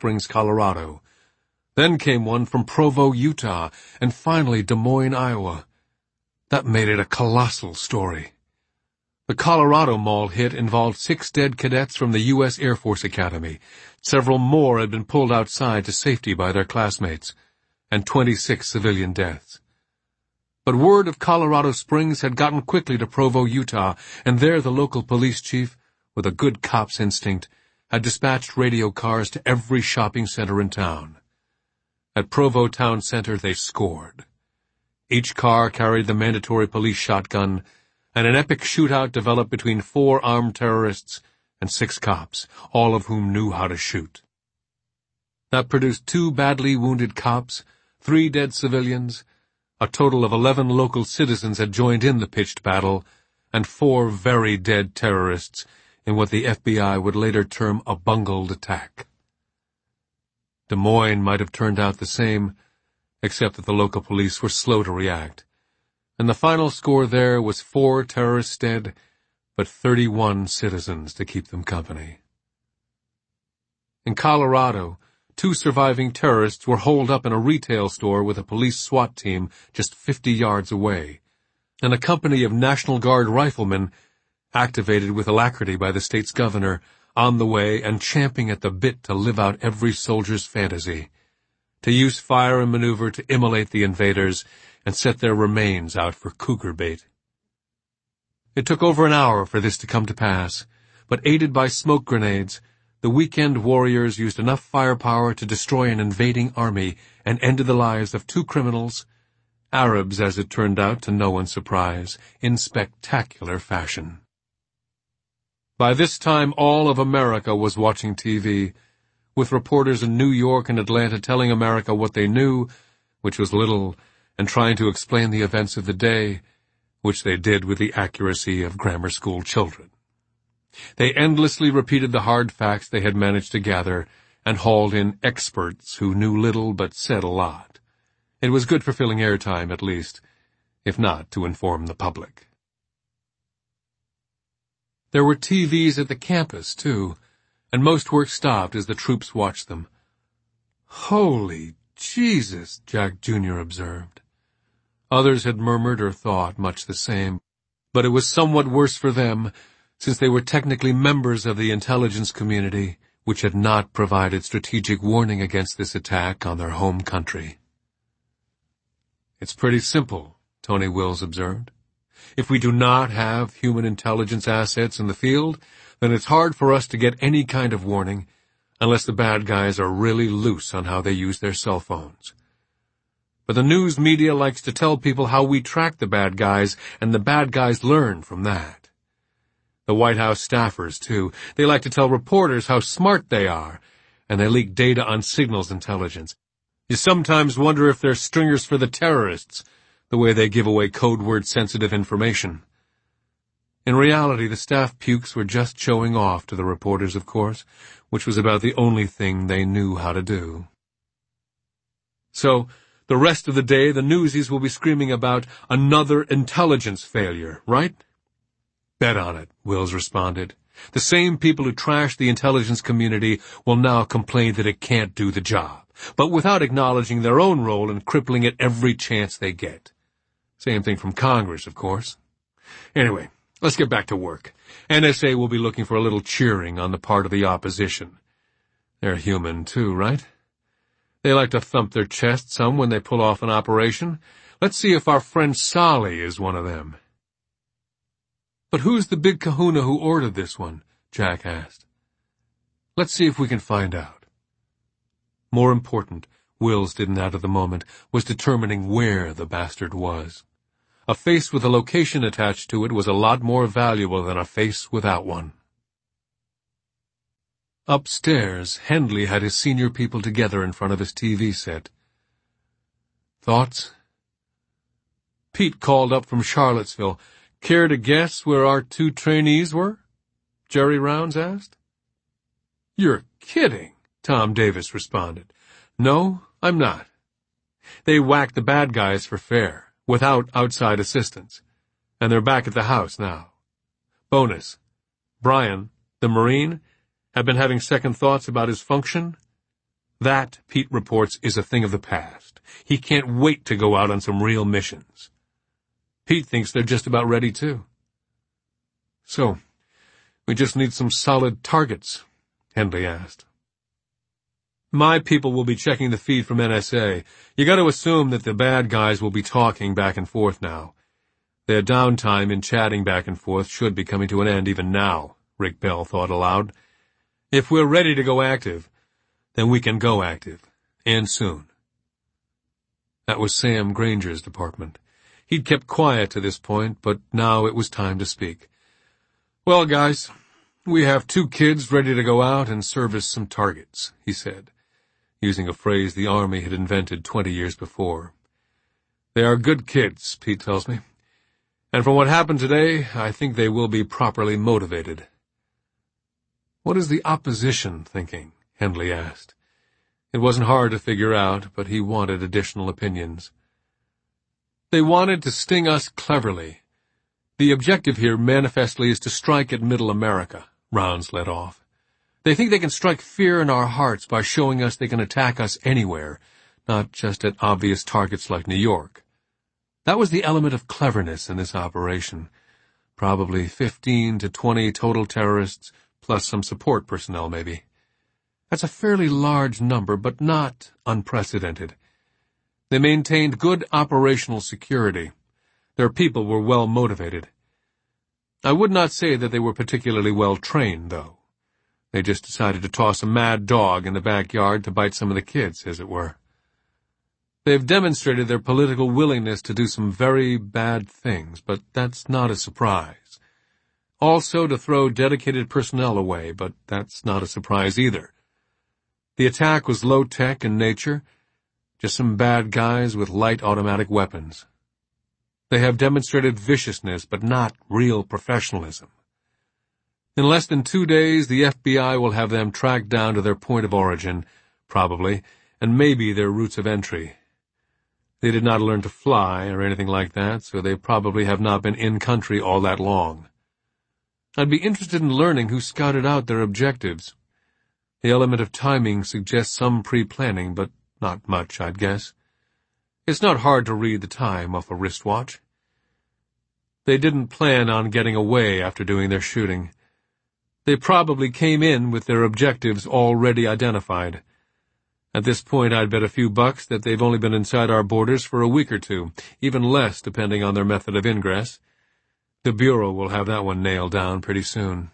Springs, Colorado. Then came one from Provo, Utah, and finally Des Moines, Iowa. That made it a colossal story. The Colorado Mall hit involved 6 dead cadets from the U.S. Air Force Academy. Several more had been pulled outside to safety by their classmates, and 26 civilian deaths. But word of Colorado Springs had gotten quickly to Provo, Utah, and there the local police chief, with a good cop's instinct, had dispatched radio cars to every shopping center in town. At Provo Town Center they scored. Each car carried the mandatory police shotgun, and an epic shootout developed between 4 armed terrorists and 6 cops, all of whom knew how to shoot. That produced 2 badly wounded cops, 3 dead civilians. A total of 11 local citizens had joined in the pitched battle, and 4 very dead terrorists in what the FBI would later term a bungled attack. Des Moines might have turned out the same, except that the local police were slow to react, and the final score there was 4 terrorists dead, but 31 citizens to keep them company. In Colorado, 2 surviving terrorists were holed up in a retail store with a police SWAT team just 50 yards away, and a company of National Guard riflemen, activated with alacrity by the state's governor, on the way and champing at the bit to live out every soldier's fantasy, to use fire and maneuver to immolate the invaders and set their remains out for cougar bait. It took over an hour for this to come to pass, but aided by smoke grenades, the weekend warriors used enough firepower to destroy an invading army and ended the lives of 2 criminals, Arabs as it turned out to no one's surprise, in spectacular fashion. By this time all of America was watching TV, with reporters in New York and Atlanta telling America what they knew, which was little, and trying to explain the events of the day, which they did with the accuracy of grammar school children. They endlessly repeated the hard facts they had managed to gather, and hauled in experts who knew little but said a lot. It was good for filling airtime, at least, if not to inform the public. There were TVs at the campus, too, and most work stopped as the troops watched them. "Holy Jesus," Jack Jr. observed. Others had murmured or thought much the same, but it was somewhat worse for them, since they were technically members of the intelligence community, which had not provided strategic warning against this attack on their home country. "It's pretty simple," Tony Wills observed. "If we do not have human intelligence assets in the field, then it's hard for us to get any kind of warning, unless the bad guys are really loose on how they use their cell phones. But the news media likes to tell people how we track the bad guys, and the bad guys learn from that. The White House staffers, too, they like to tell reporters how smart they are, and they leak data on signals intelligence. You sometimes wonder if they're stringers for the terrorists, the way they give away code-word-sensitive information. In reality, the staff pukes were just showing off to the reporters, of course, which was about the only thing they knew how to do. So, the rest of the day, the newsies will be screaming about another intelligence failure, right? Bet on it, Wills responded. The same people who trash the intelligence community will now complain that it can't do the job, but without acknowledging their own role in crippling it every chance they get. Same thing from Congress, of course. Anyway, let's get back to work. NSA will be looking for a little cheering on the part of the opposition. They're human, too, right? They like to thump their chest some when they pull off an operation. Let's see if our friend Solly is one of them. But who's the big kahuna who ordered this one? Jack asked. Let's see if we can find out. More important, Wills didn't at the moment, was determining where the bastard was. A face with a location attached to it was a lot more valuable than a face without one. Upstairs, Hendley had his senior people together in front of his TV set. Thoughts? Pete called up from Charlottesville. Care to guess where our 2 trainees were? Jerry Rounds asked. You're kidding, Tom Davis responded. No, I'm not. They whacked the bad guys for fair, without outside assistance, and they're back at the house now. Bonus. Brian, the Marine, had been having second thoughts about his function. That, Pete reports, is a thing of the past. He can't wait to go out on some real missions. Pete thinks they're just about ready, too. So, we just need some solid targets, Hendley asked. My people will be checking the feed from NSA. You got to assume that the bad guys will be talking back and forth now. Their downtime in chatting back and forth should be coming to an end even now, Rick Bell thought aloud. If we're ready to go active, then we can go active, and soon. That was Sam Granger's department. He'd kept quiet to this point, but now it was time to speak. Well, guys, we have 2 kids ready to go out and service some targets, he said, using a phrase the Army had invented 20 years before. They are good kids, Pete tells me. And from what happened today, I think they will be properly motivated. What is the opposition thinking? Hendley asked. It wasn't hard to figure out, but he wanted additional opinions. They wanted to sting us cleverly. The objective here manifestly is to strike at Middle America, Rounds led off. They think they can strike fear in our hearts by showing us they can attack us anywhere, not just at obvious targets like New York. That was the element of cleverness in this operation. Probably 15 to 20 total terrorists, plus some support personnel maybe. That's a fairly large number, but not unprecedented. They maintained good operational security. Their people were well motivated. I would not say that they were particularly well trained, though. They just decided to toss a mad dog in the backyard to bite some of the kids, as it were. They've demonstrated their political willingness to do some very bad things, but that's not a surprise. Also to throw dedicated personnel away, but that's not a surprise either. The attack was low-tech in nature, just some bad guys with light automatic weapons. They have demonstrated viciousness, but not real professionalism. In less than 2 days, the FBI will have them tracked down to their point of origin, probably, and maybe their routes of entry. They did not learn to fly or anything like that, so they probably have not been in-country all that long. I'd be interested in learning who scouted out their objectives. The element of timing suggests some pre-planning, but not much, I'd guess. It's not hard to read the time off a wristwatch. They didn't plan on getting away after doing their shooting. They probably came in with their objectives already identified. At this point, I'd bet a few bucks that they've only been inside our borders for a week or 2, even less depending on their method of ingress. The Bureau will have that one nailed down pretty soon.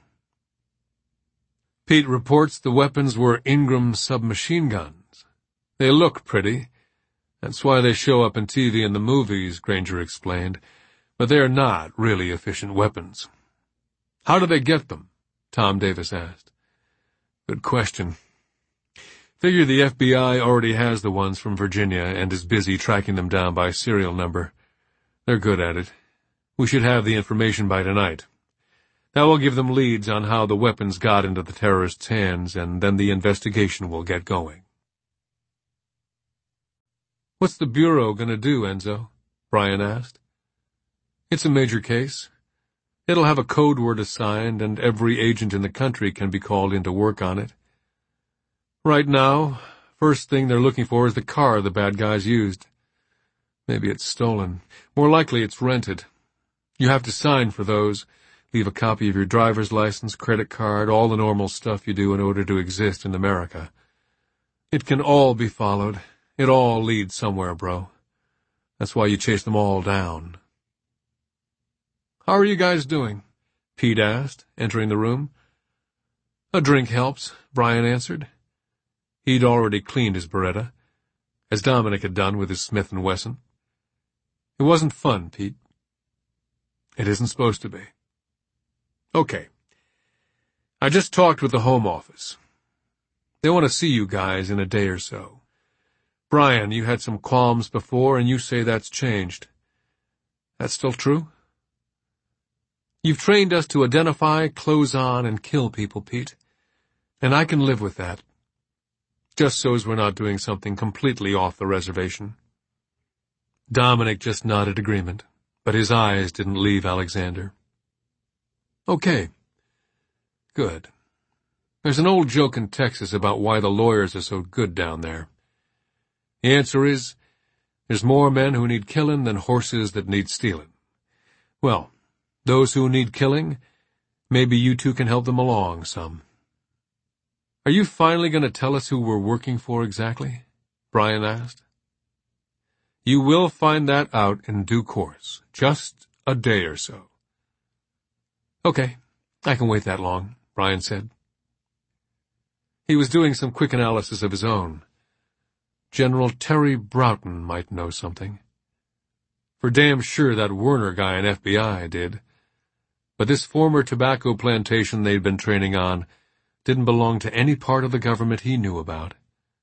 Pete reports the weapons were Ingram submachine guns. They look pretty. That's why they show up in TV and the movies, Granger explained, but they are not really efficient weapons. How do they get them? Tom Davis asked. Good question. Figure the FBI already has the ones from Virginia and is busy tracking them down by serial number. They're good at it. We should have the information by tonight. That will give them leads on how the weapons got into the terrorists' hands, and then the investigation will get going. What's the Bureau going to do, Enzo? Brian asked. It's a major case. It'll have a code word assigned, and every agent in the country can be called in to work on it. Right now, first thing they're looking for is the car the bad guys used. Maybe it's stolen. More likely it's rented. You have to sign for those. Leave a copy of your driver's license, credit card, all the normal stuff you do in order to exist in America. It can all be followed. It all leads somewhere, bro. That's why you chase them all down. How are you guys doing? Pete asked, entering the room. A drink helps, Brian answered. He'd already cleaned his Beretta, as Dominic had done with his Smith & Wesson. It wasn't fun, Pete. It isn't supposed to be. Okay. I just talked with the Home Office. They want to see you guys in a day or so. Brian, you had some qualms before, and you say that's changed. That's still true? You've trained us to identify, close on, and kill people, Pete. And I can live with that. Just so as we're not doing something completely off the reservation. Dominic just nodded agreement, but his eyes didn't leave Alexander. Okay. Good. There's an old joke in Texas about why the lawyers are so good down there. The answer is, there's more men who need killing than horses that need stealing. Well, those who need killing, maybe you two can help them along some. Are you finally going to tell us who we're working for exactly? Brian asked. You will find that out in due course, just a day or so. Okay, I can wait that long, Brian said. He was doing some quick analysis of his own. General Terry Broughton might know something. For damn sure that Werner guy in FBI did. But this former tobacco plantation they'd been training on didn't belong to any part of the government he knew about.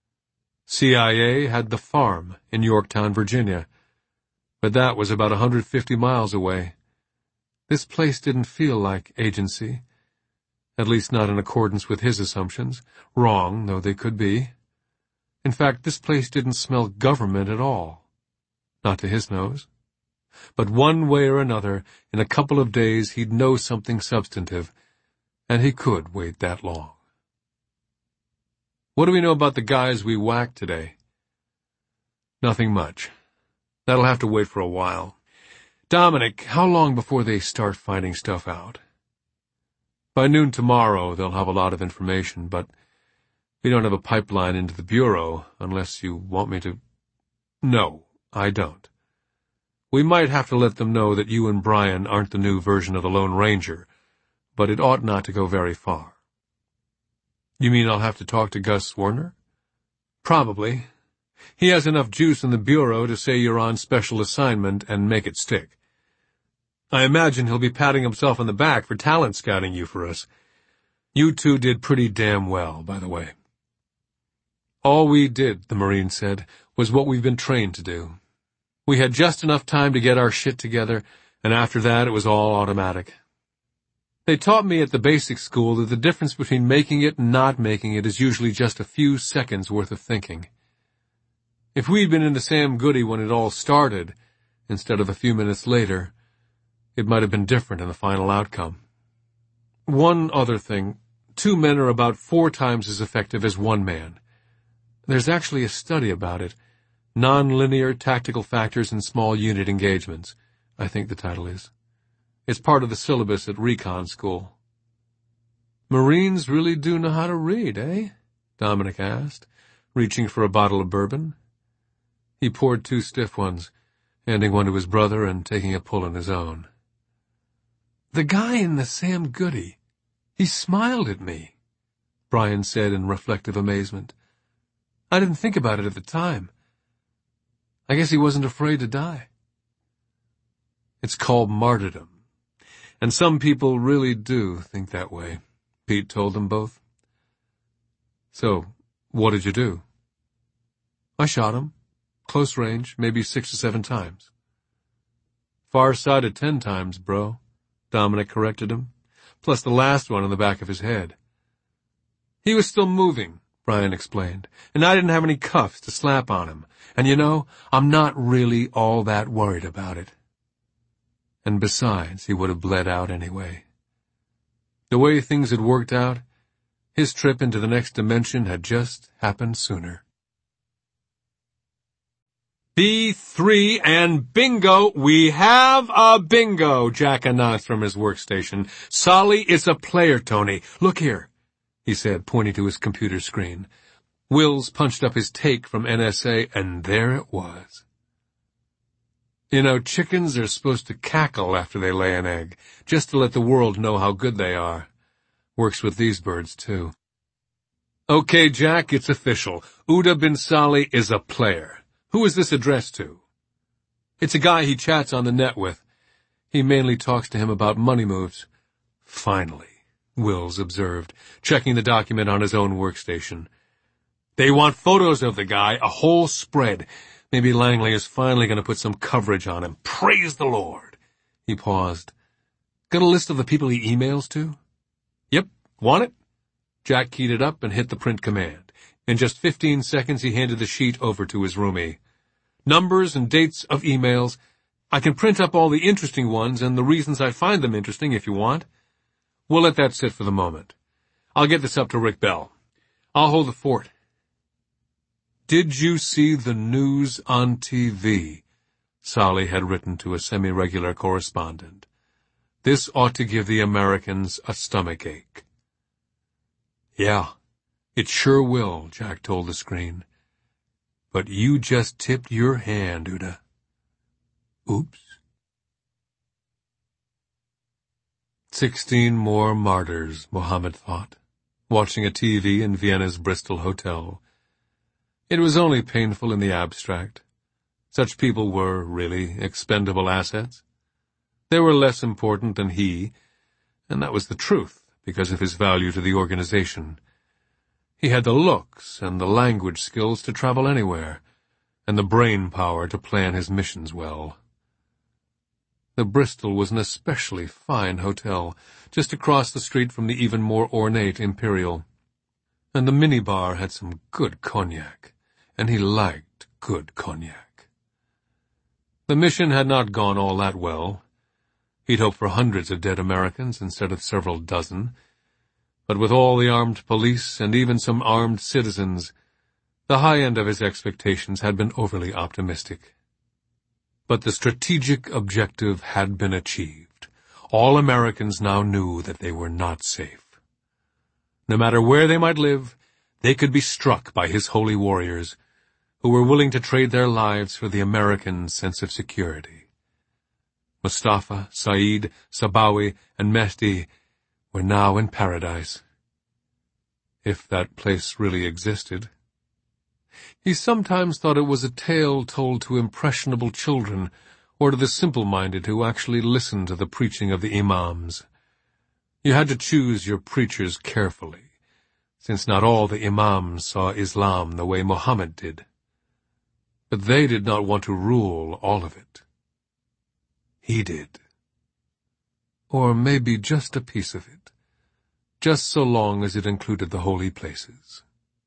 CIA had the farm in Yorktown, Virginia, but that was about 150 miles away. This place didn't feel like agency, at least not in accordance with his assumptions, wrong though they could be. In fact, this place didn't smell government at all, not to his nose. But one way or another, in a couple of days he'd know something substantive, and he could wait that long. What do we know about the guys we whacked today? Nothing much. That'll have to wait for a while. Dominic, how long before they start finding stuff out? By noon tomorrow they'll have a lot of information, but we don't have a pipeline into the Bureau unless you want me to... No, I don't. We might have to let them know that you and Brian aren't the new version of the Lone Ranger, but it ought not to go very far. You mean I'll have to talk to Gus Werner? Probably. He has enough juice in the Bureau to say you're on special assignment and make it stick. I imagine he'll be patting himself on the back for talent scouting you for us. You two did pretty damn well, by the way. All we did, the Marine said, was what we've been trained to do. We had just enough time to get our shit together, and after that it was all automatic. They taught me at the basic school that the difference between making it and not making it is usually just a few seconds worth of thinking. If we'd been into Sam Goody when it all started, instead of a few minutes later, it might have been different in the final outcome. One other thing, 2 men are about 4 times as effective as 1 man. There's actually a study about it, Non-Linear Tactical Factors in Small Unit Engagements, I think the title is. It's part of the syllabus at recon school. Marines really do know how to read, eh? Dominic asked, reaching for a bottle of bourbon. He poured 2 stiff ones, handing one to his brother and taking a pull on his own. The guy in the Sam Goody, he smiled at me, Brian said in reflective amazement. I didn't think about it at the time. I guess he wasn't afraid to die. It's called martyrdom. And some people really do think that way, Pete told them both. So, what did you do? I shot him. Close range, maybe 6 or 7 times. Far side of 10 times, bro, Dominic corrected him, plus the last one in the back of his head. He was still moving, Brian explained, and I didn't have any cuffs to slap on him. And you know, I'm not really all that worried about it. And besides, he would have bled out anyway. The way things had worked out, his trip into the next dimension had just happened sooner. B3 and bingo! We have a bingo, Jack announced from his workstation. Solly is a player, Tony. Look here, he said, pointing to his computer screen. Wills punched up his take from NSA, and there it was. You know, chickens are supposed to cackle after they lay an egg, just to let the world know how good they are. Works with these birds, too. Okay, Jack, it's official. Uda bin Solly is a player. Who is this addressed to? It's a guy he chats on the net with. He mainly talks to him about money moves. Finally, Wills observed, checking the document on his own workstation. They want photos of the guy, a whole spread. Maybe Langley is finally going to put some coverage on him. Praise the Lord. He paused. Got a list of the people he emails to? Yep. Want it? Jack keyed it up and hit the print command. In just 15 seconds, he handed the sheet over to his roomie. Numbers and dates of emails. I can print up all the interesting ones and the reasons I find them interesting if you want. We'll let that sit for the moment. I'll get this up to Rick Bell. I'll hold the fort. Did you see the news on TV? Solly had written to a semi-regular correspondent. This ought to give the Americans a stomachache. Yeah, it sure will, Jack told the screen. But you just tipped your hand, Uda. Oops. 16 more martyrs, Mohammed thought, watching a TV in Vienna's Bristol hotel. It was only painful in the abstract. Such people were, really, expendable assets. They were less important than he, and that was the truth, because of his value to the organization. He had the looks and the language skills to travel anywhere, and the brain power to plan his missions well. The Bristol was an especially fine hotel, just across the street from the even more ornate Imperial. And the minibar had some good cognac, and he liked good cognac. The mission had not gone all that well. He'd hoped for hundreds of dead Americans instead of several dozen, but with all the armed police and even some armed citizens, the high end of his expectations had been overly optimistic. But the strategic objective had been achieved. All Americans now knew that they were not safe. No matter where they might live, they could be struck by his holy warriors, who were willing to trade their lives for the American sense of security. Mustafa, Saeed, Sabawi, and Mehdi were now in paradise. If that place really existed. He sometimes thought it was a tale told to impressionable children or to the simple-minded who actually listened to the preaching of the imams. You had to choose your preachers carefully, since not all the imams saw Islam the way Muhammad did. But they did not want to rule all of it. He did. Or maybe just a piece of it, just so long as it included the holy places.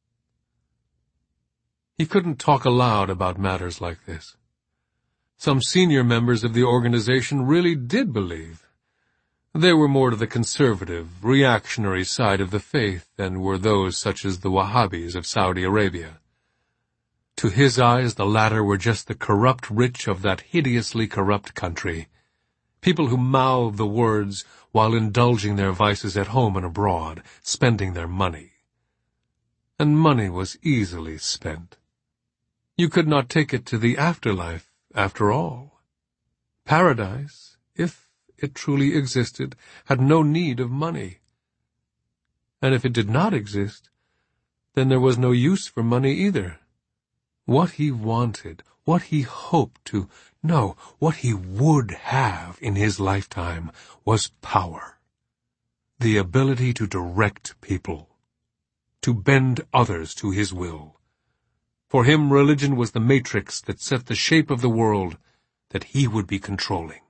He couldn't talk aloud about matters like this. Some senior members of the organization really did believe. They were more to the conservative, reactionary side of the faith than were those such as the Wahhabis of Saudi Arabia. To his eyes, the latter were just the corrupt rich of that hideously corrupt country, people who mouthed the words while indulging their vices at home and abroad, spending their money. And money was easily spent. You could not take it to the afterlife, after all. Paradise, if it truly existed, had no need of money. And if it did not exist, then there was no use for money either. What he wanted, what he hoped to, no, what he would have in his lifetime was power. The ability to direct people, to bend others to his will. For him, religion was the matrix that set the shape of the world that he would be controlling.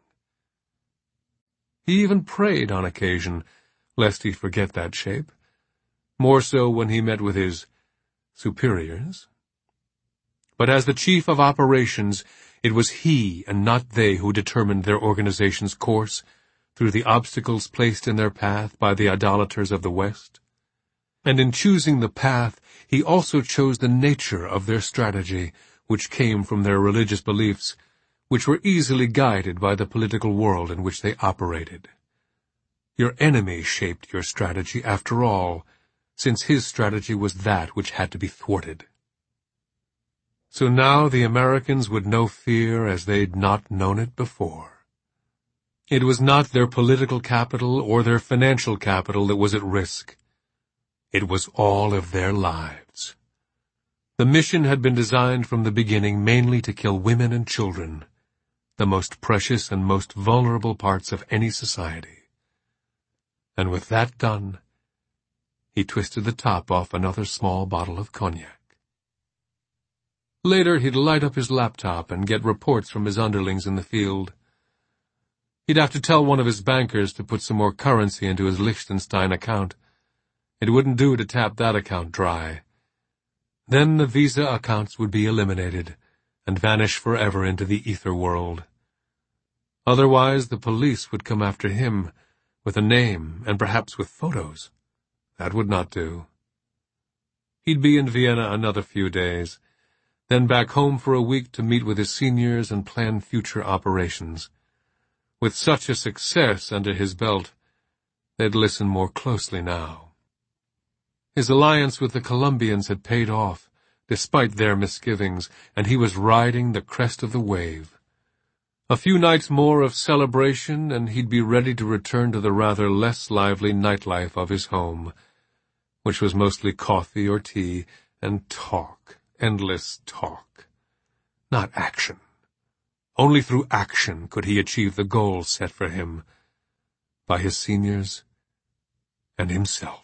He even prayed on occasion, lest he forget that shape, more so when he met with his superiors. But as the chief of operations, it was he and not they who determined their organization's course through the obstacles placed in their path by the idolaters of the West. And in choosing the path, he also chose the nature of their strategy, which came from their religious beliefs, which were easily guided by the political world in which they operated. Your enemy shaped your strategy, after all, since his strategy was that which had to be thwarted. So now the Americans would know fear as they'd not known it before. It was not their political capital or their financial capital that was at risk. It was all of their lives. The mission had been designed from the beginning mainly to kill women and children, the most precious and most vulnerable parts of any society. And with that done, he twisted the top off another small bottle of cognac. Later, he'd light up his laptop and get reports from his underlings in the field. He'd have to tell one of his bankers to put some more currency into his Liechtenstein account. It wouldn't do to tap that account dry. Then the Visa accounts would be eliminated and vanish forever into the ether world. Otherwise, the police would come after him with a name and perhaps with photos. That would not do. He'd be in Vienna another few days, then back home for a week to meet with his seniors and plan future operations. With such a success under his belt, they'd listen more closely now. His alliance with the Colombians had paid off, despite their misgivings, and he was riding the crest of the wave. A few nights more of celebration, and he'd be ready to return to the rather less lively nightlife of his home, which was mostly coffee or tea and talk, endless talk. Not action. Only through action could he achieve the goals set for him by his seniors and himself.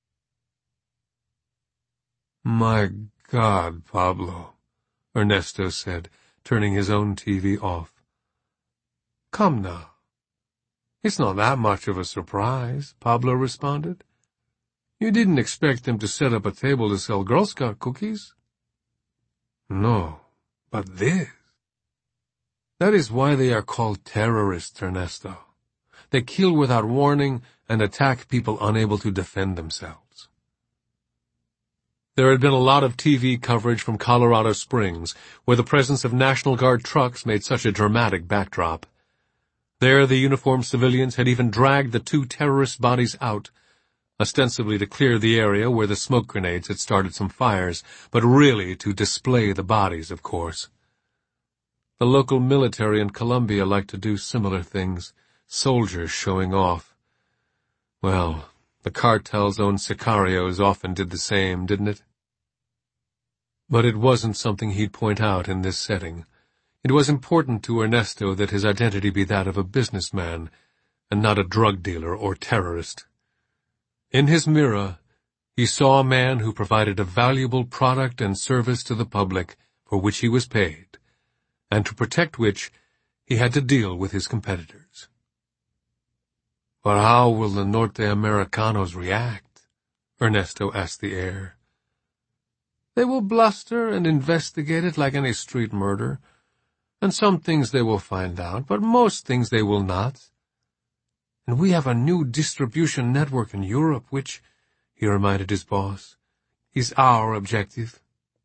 "My God, Pablo," Ernesto said, turning his own TV off. "Come now. It's not that much of a surprise," Pablo responded. "You didn't expect them to set up a table to sell Girl Scout cookies?" "No, but this. That is why they are called terrorists, Ernesto. They kill without warning and attack people unable to defend themselves." There had been a lot of TV coverage from Colorado Springs, where the presence of National Guard trucks made such a dramatic backdrop. There the uniformed civilians had even dragged the two terrorist bodies out, ostensibly to clear the area where the smoke grenades had started some fires, but really to display the bodies, of course. The local military in Colombia liked to do similar things, soldiers showing off. Well, the cartel's own sicarios often did the same, didn't it? But it wasn't something he'd point out in this setting. It was important to Ernesto that his identity be that of a businessman, and not a drug dealer or terrorist. In his mirror, he saw a man who provided a valuable product and service to the public for which he was paid, and to protect which he had to deal with his competitors. "But how will the Norte Americanos react?" Ernesto asked the heir. "They will bluster and investigate it like any street murder, and some things they will find out, but most things they will not. And we have a new distribution network in Europe, which," he reminded his boss, "is our objective."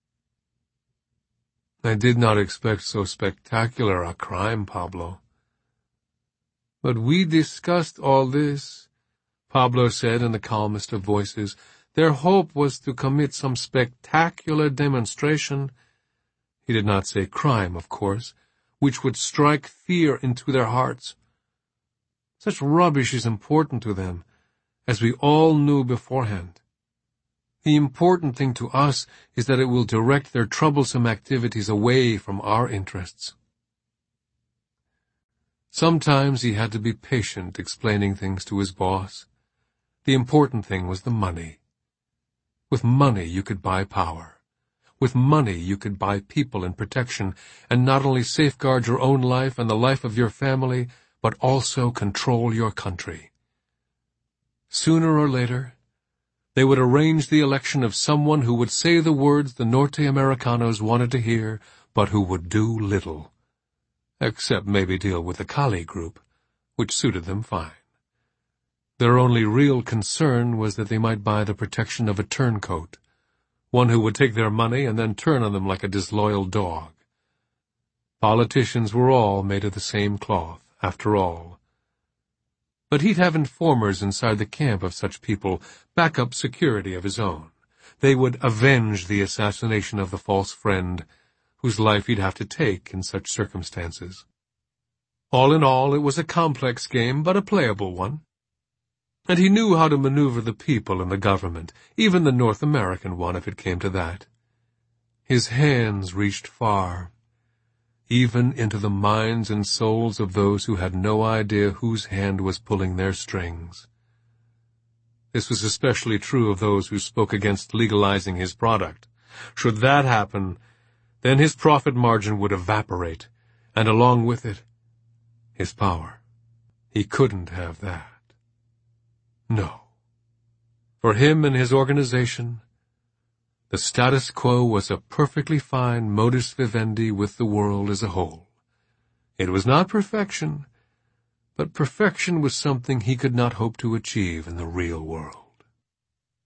"I did not expect so spectacular a crime, Pablo." "But we discussed all this," Pablo said in the calmest of voices. "Their hope was to commit some spectacular demonstration," he did not say crime, of course, "which would strike fear into their hearts. Such rubbish is important to them, as we all knew beforehand. The important thing to us is that it will direct their troublesome activities away from our interests." Sometimes he had to be patient explaining things to his boss. The important thing was the money. With money you could buy power. With money you could buy people and protection, and not only safeguard your own life and the life of your family, but also control your country. Sooner or later, they would arrange the election of someone who would say the words the Norte Americanos wanted to hear, but who would do little. Except maybe deal with the Cali group, which suited them fine. Their only real concern was that they might buy the protection of a turncoat, one who would take their money and then turn on them like a disloyal dog. Politicians were all made of the same cloth, after all. But he'd have informers inside the camp of such people, backup security of his own. They would avenge the assassination of the false friend, whose life he'd have to take in such circumstances. All in all, it was a complex game, but a playable one. And he knew how to maneuver the people and the government, even the North American one if it came to that. His hands reached far, even into the minds and souls of those who had no idea whose hand was pulling their strings. This was especially true of those who spoke against legalizing his product. Should that happen, then his profit margin would evaporate, and along with it, his power. He couldn't have that. No. For him and his organization, the status quo was a perfectly fine modus vivendi with the world as a whole. It was not perfection, but perfection was something he could not hope to achieve in the real world.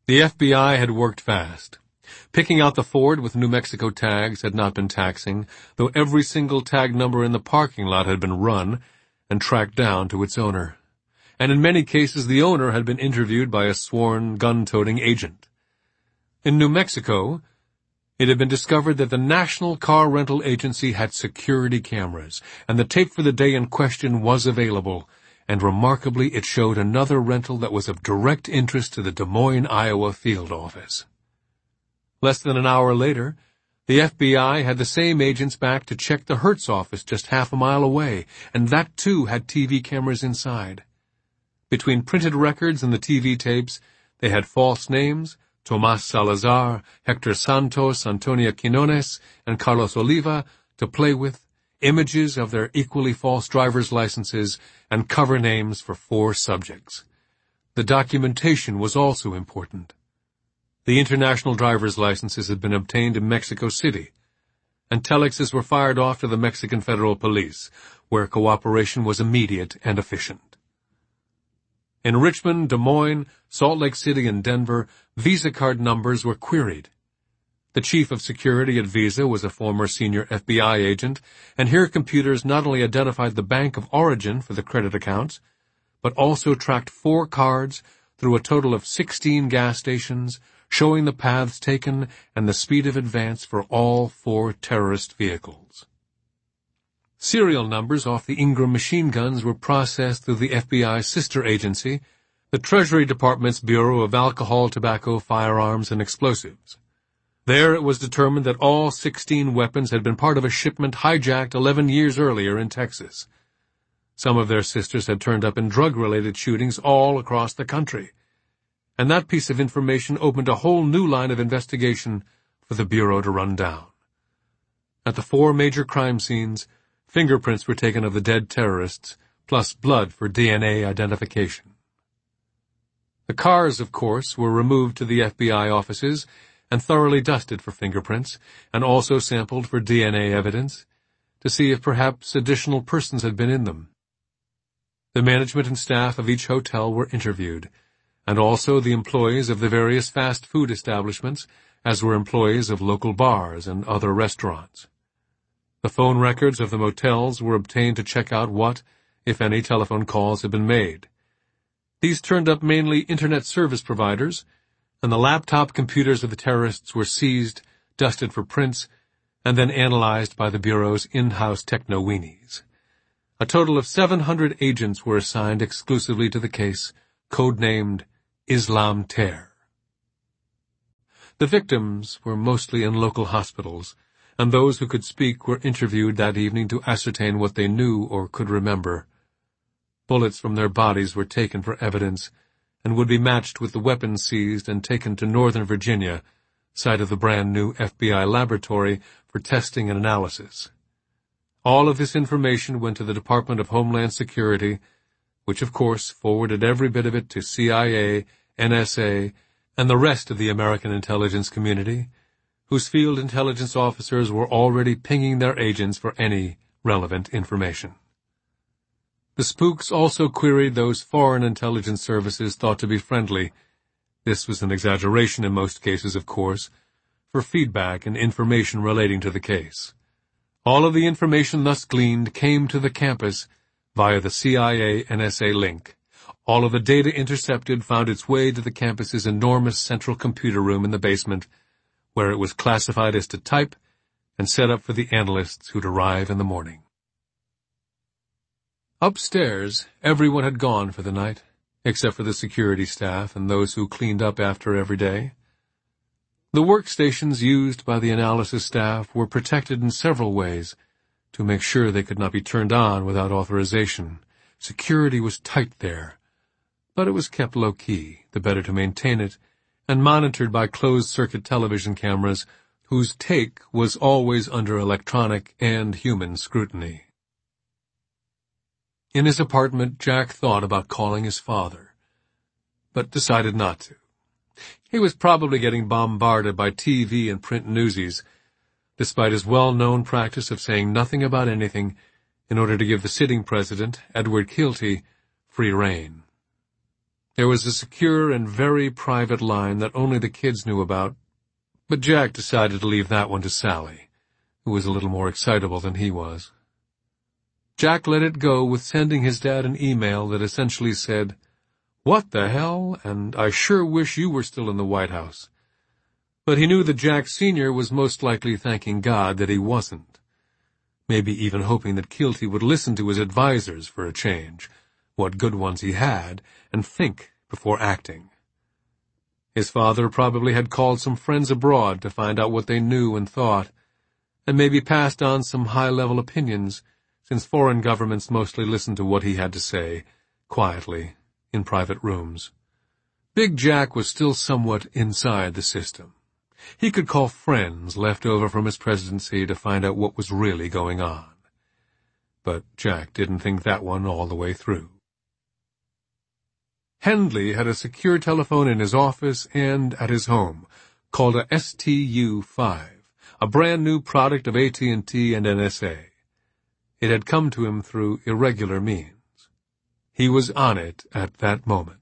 The FBI had worked fast. Picking out the Ford with New Mexico tags had not been taxing, though every single tag number in the parking lot had been run and tracked down to its owner. And in many cases the owner had been interviewed by a sworn gun-toting agent. In New Mexico, it had been discovered that the National Car Rental Agency had security cameras, and the tape for the day in question was available, and remarkably it showed another rental that was of direct interest to the Des Moines, Iowa field office. Less than an hour later, the FBI had the same agents back to check the Hertz office just half a mile away, and that too had TV cameras inside. Between printed records and the TV tapes, they had false names, Tomas Salazar, Hector Santos, Antonia Quinones, and Carlos Oliva, to play with, images of their equally false driver's licenses, and cover names for 4 subjects. The documentation was also important. The international driver's licenses had been obtained in Mexico City, and telexes were fired off to the Mexican Federal Police, where cooperation was immediate and efficient. In Richmond, Des Moines, Salt Lake City, and Denver, Visa card numbers were queried. The chief of security at Visa was a former senior FBI agent, and here computers not only identified the bank of origin for the credit accounts, but also tracked 4 cards through a total of 16 gas stations, showing the paths taken and the speed of advance for all 4 terrorist vehicles. Serial numbers off the Ingram machine guns were processed through the FBI's sister agency, the Treasury Department's Bureau of Alcohol, Tobacco, Firearms, and Explosives. There it was determined that all 16 weapons had been part of a shipment hijacked 11 years earlier in Texas. Some of their sisters had turned up in drug-related shootings all across the country, and that piece of information opened a whole new line of investigation for the Bureau to run down. At the 4 major crime scenes, fingerprints were taken of the dead terrorists, plus blood for DNA identification. The cars, of course, were removed to the FBI offices and thoroughly dusted for fingerprints, and also sampled for DNA evidence, to see if perhaps additional persons had been in them. The management and staff of each hotel were interviewed, and also the employees of the various fast food establishments, as were employees of local bars and other restaurants. The phone records of the motels were obtained to check out what, if any, telephone calls had been made. These turned up mainly Internet service providers, and the laptop computers of the terrorists were seized, dusted for prints, and then analyzed by the Bureau's in-house techno-weenies. A total of 700 agents were assigned exclusively to the case, codenamed Islam Ter. The victims were mostly in local hospitals, and those who could speak were interviewed that evening to ascertain what they knew or could remember. Bullets from their bodies were taken for evidence, and would be matched with the weapons seized and taken to Northern Virginia, site of the brand-new FBI laboratory, for testing and analysis. All of this information went to the Department of Homeland Security, which of course forwarded every bit of it to CIA, NSA, and the rest of the American intelligence community, whose field intelligence officers were already pinging their agents for any relevant information. The spooks also queried those foreign intelligence services thought to be friendly. This was an exaggeration in most cases, of course, for feedback and information relating to the case. All of the information thus gleaned came to the campus via the CIA-NSA link. All of the data intercepted found its way to the campus's enormous central computer room in the basement, where it was classified as to type and set up for the analysts who'd arrive in the morning. Upstairs, everyone had gone for the night, except for the security staff and those who cleaned up after every day. The workstations used by the analysis staff were protected in several ways to make sure they could not be turned on without authorization. Security was tight there, but it was kept low-key, the better to maintain it, and monitored by closed-circuit television cameras whose take was always under electronic and human scrutiny. In his apartment, Jack thought about calling his father, but decided not to. He was probably getting bombarded by TV and print newsies, despite his well-known practice of saying nothing about anything in order to give the sitting president, Edward Kilty, free rein. There was a secure and very private line that only the kids knew about, but Jack decided to leave that one to Sally, who was a little more excitable than he was. Jack let it go with sending his dad an email that essentially said, "What the hell, and I sure wish you were still in the White House." But he knew that Jack Sr. was most likely thanking God that he wasn't, maybe even hoping that Keelty would listen to his advisors for a change, what good ones he had, and think before acting. His father probably had called some friends abroad to find out what they knew and thought, and maybe passed on some high-level opinions, since foreign governments mostly listened to what he had to say, quietly, in private rooms. Big Jack was still somewhat inside the system. He could call friends left over from his presidency to find out what was really going on. But Jack didn't think that one all the way through. Hendley had a secure telephone in his office and at his home, called a STU-5, a brand-new product of AT&T and NSA. It had come to him through irregular means. He was on it at that moment.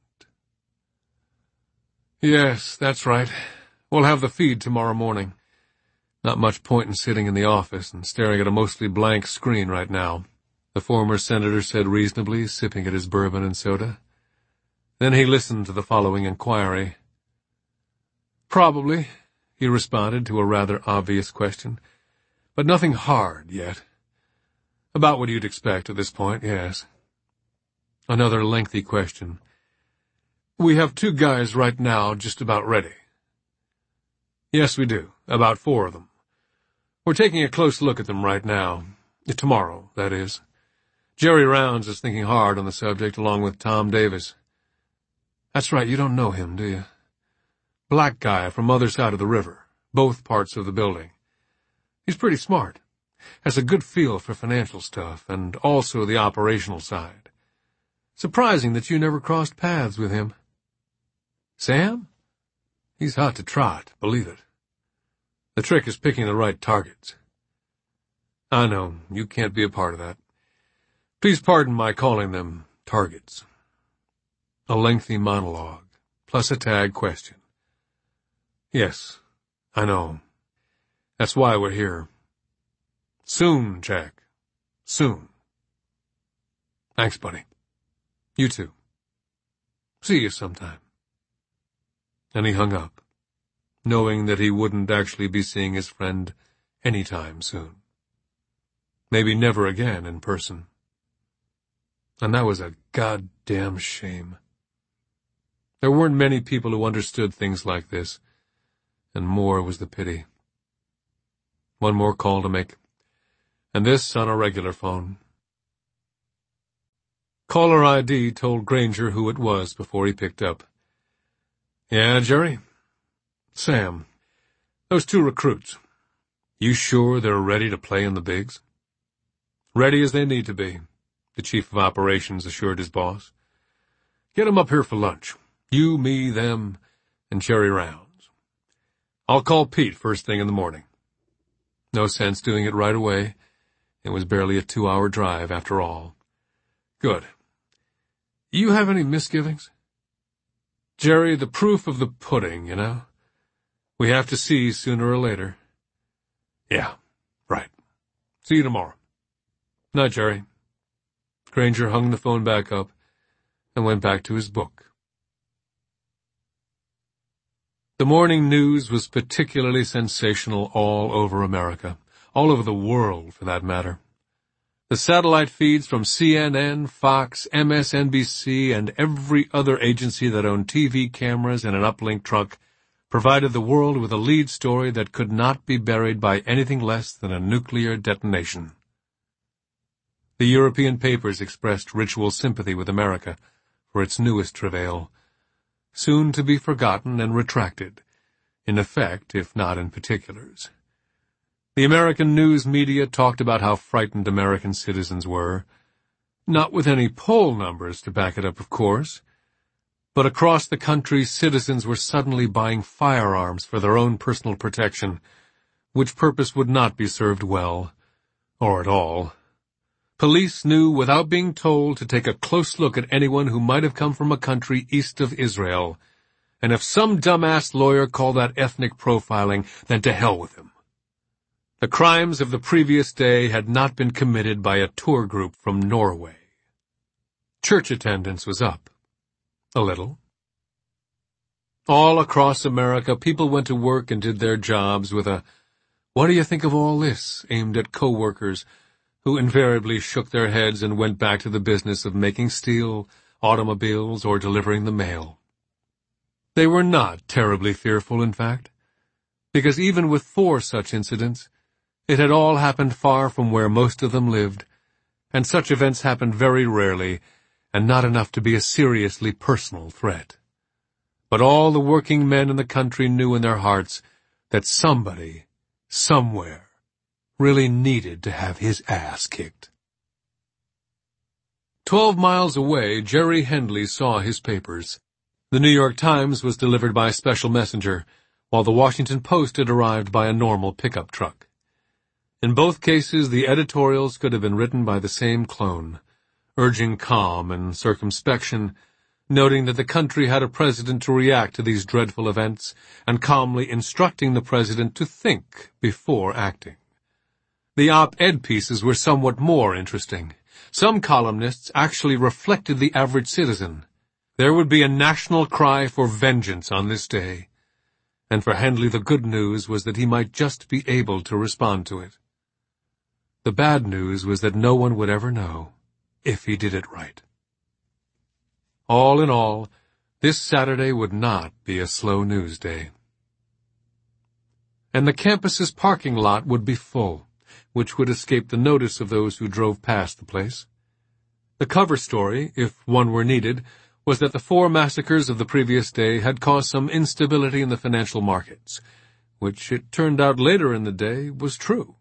"Yes, that's right. We'll have the feed tomorrow morning. Not much point in sitting in the office and staring at a mostly blank screen right now," the former senator said reasonably, sipping at his bourbon and soda. Then he listened to the following inquiry. "Probably," he responded to a rather obvious question, "but nothing hard yet. About what you'd expect at this point, yes." Another lengthy question. "We have 2 guys right now just about ready." "Yes, we do. About 4 of them. We're taking a close look at them right now. Tomorrow, that is. Jerry Rounds is thinking hard on the subject along with Tom Davis." "That's right, you don't know him, do you?" "Black guy from other side of the river, both parts of the building. He's pretty smart, has a good feel for financial stuff, and also the operational side. Surprising that you never crossed paths with him." "Sam? He's hot to trot, believe it. The trick is picking the right targets." "I know, you can't be a part of that. Please pardon my calling them targets." A lengthy monologue, plus a tag question. "Yes, I know. That's why we're here. Soon, Jack. Soon." "Thanks, buddy. You too. See you sometime." And he hung up, knowing that he wouldn't actually be seeing his friend any time soon. Maybe never again in person. And that was a goddamn shame. There weren't many people who understood things like this, and more was the pity. One more call to make, and this on a regular phone. Caller ID told Granger who it was before he picked up. "Yeah, Jerry? Sam, those 2 recruits. You sure they're ready to play in the bigs?" "Ready as they need to be," the chief of operations assured his boss. "Get 'em up here for lunch. You, me, them, and Jerry Rounds. I'll call Pete first thing in the morning." No sense doing it right away. It was barely a 2-hour drive after all. "Good. You have any misgivings?" "Jerry, the proof of the pudding, you know. We have to see sooner or later." "Yeah, right. See you tomorrow." "Night, Jerry." Granger hung the phone back up and went back to his book. The morning news was particularly sensational all over America, all over the world for that matter. The satellite feeds from CNN, Fox, MSNBC, and every other agency that owned TV cameras and an uplink truck provided the world with a lead story that could not be buried by anything less than a nuclear detonation. The European papers expressed ritual sympathy with America for its newest travail, soon to be forgotten and retracted, in effect if not in particulars. The American news media talked about how frightened American citizens were, not with any poll numbers to back it up, of course, but across the country citizens were suddenly buying firearms for their own personal protection, which purpose would not be served well, or at all, Police knew without being told to take a close look at anyone who might have come from a country east of Israel. And if some dumbass lawyer called that ethnic profiling, then to hell with him. The crimes of the previous day had not been committed by a tour group from Norway. Church attendance was up. A little. All across America, people went to work and did their jobs with a, "What do you think of all this?" aimed at co-workers, who invariably shook their heads and went back to the business of making steel, automobiles, or delivering the mail. They were not terribly fearful, in fact, because even with 4 such incidents, it had all happened far from where most of them lived, and such events happened very rarely, and not enough to be a seriously personal threat. But all the working men in the country knew in their hearts that somebody, somewhere, really needed to have his ass kicked. 12 miles away, Jerry Hendley saw his papers. The New York Times was delivered by a special messenger, while the Washington Post had arrived by a normal pickup truck. In both cases, the editorials could have been written by the same clone, urging calm and circumspection, noting that the country had a president to react to these dreadful events, and calmly instructing the president to think before acting. The op-ed pieces were somewhat more interesting. Some columnists actually reflected the average citizen. There would be a national cry for vengeance on this day. And for Hendley the good news was that he might just be able to respond to it. The bad news was that no one would ever know if he did it right. All in all, this Saturday would not be a slow news day. And the campus's parking lot would be full, which would escape the notice of those who drove past the place. The cover story, if one were needed, was that the 4 massacres of the previous day had caused some instability in the financial markets, which it turned out later in the day was true.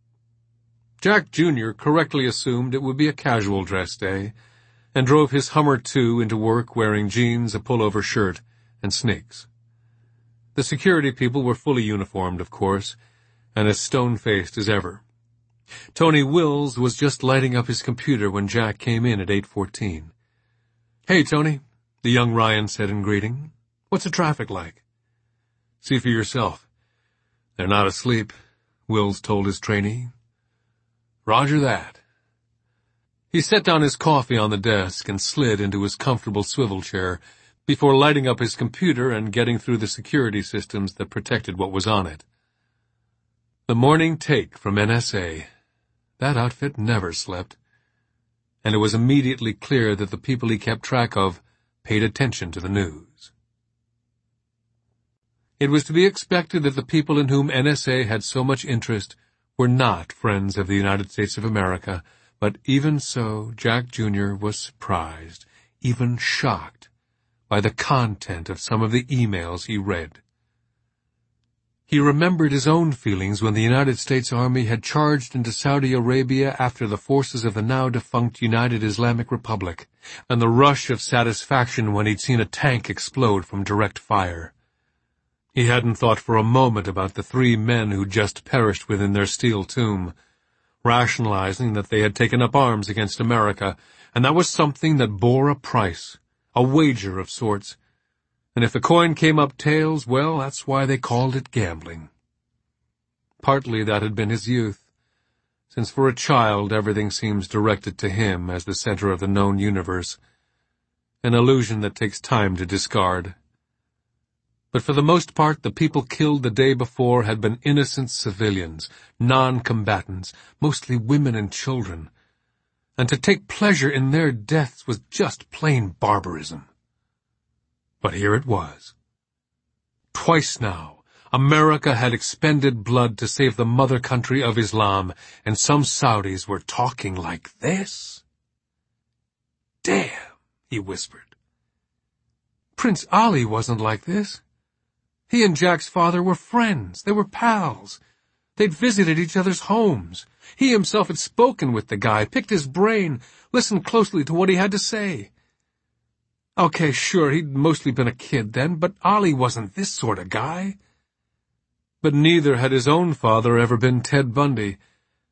Jack Jr. correctly assumed it would be a casual dress day, and drove his Hummer II into work wearing jeans, a pullover shirt, and sneaks. The security people were fully uniformed, of course, and as stone-faced as ever. Tony Wills was just lighting up his computer when Jack came in at 8:14. "Hey, Tony," the young Ryan said in greeting. "What's the traffic like?" "See for yourself. They're not asleep," Wills told his trainee. "Roger that." He set down his coffee on the desk and slid into his comfortable swivel chair before lighting up his computer and getting through the security systems that protected what was on it. The morning take from NSA. That outfit never slept. And it was immediately clear that the people he kept track of paid attention to the news. It was to be expected that the people in whom NSA had so much interest were not friends of the United States of America, but even so, Jack Jr. was surprised, even shocked, by the content of some of the emails he read. He remembered his own feelings when the United States Army had charged into Saudi Arabia after the forces of the now-defunct United Islamic Republic, and the rush of satisfaction when he'd seen a tank explode from direct fire. He hadn't thought for a moment about the 3 men who'd just perished within their steel tomb, rationalizing that they had taken up arms against America, and that was something that bore a price, a wager of sorts. And if the coin came up tails, well, that's why they called it gambling. Partly that had been his youth, since for a child everything seems directed to him as the center of the known universe, an illusion that takes time to discard. But for the most part, the people killed the day before had been innocent civilians, non-combatants, mostly women and children, and to take pleasure in their deaths was just plain barbarism. But here it was. Twice now, America had expended blood to save the mother country of Islam, and some Saudis were talking like this. "Damn," he whispered. "Prince Ali wasn't like this. He and Jack's father were friends. They were pals. They'd visited each other's homes. He himself had spoken with the guy, picked his brain, listened closely to what he had to say. Okay, sure, he'd mostly been a kid then, but Ali wasn't this sort of guy. But neither had his own father ever been Ted Bundy,